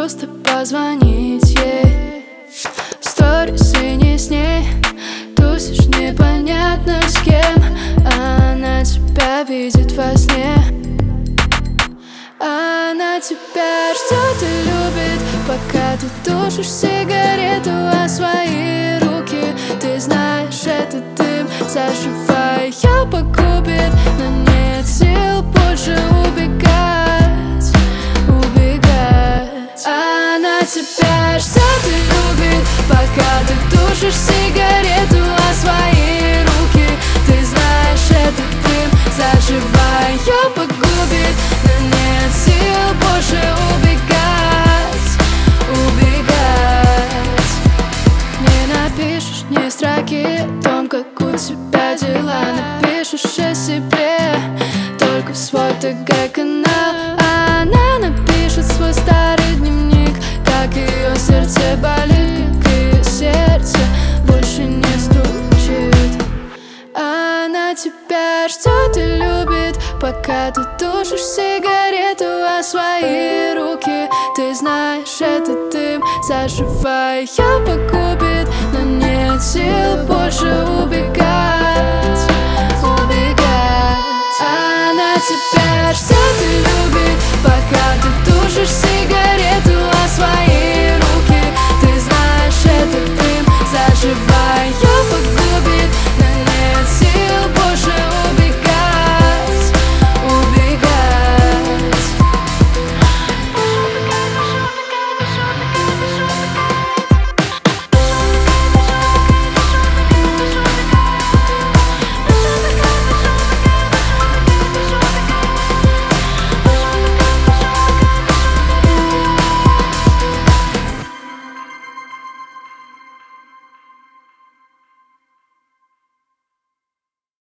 просто позвонить ей. Сторисы не с ней, тусишь непонятно с кем. Она тебя видит во сне. Она тебя ждет и любит, пока ты тушишь сигарету о свои руки. Ты знаешь, этот дым, заживая, погубит, но нет сил больше убегать. Она тебя ждет и любит, пока ты тушишь сигарету о свои руки. Ты знаешь, этот дым, заживая, погубит, но нет сил больше убегать. Не напишешь ни строки о том, как у тебя дела. Напишешь о себе только в свой ТГ-канал. Она напишет свой старый дневник, как ее сердце болит, как ее сердце больше не стучит. Она тебя ждет и любит, пока ты тушишь сигарету о свои руки. Ты знаешь, этот дым, заживая, погубит, но нет сил больше убегать. Она тебя ждет и любит, пока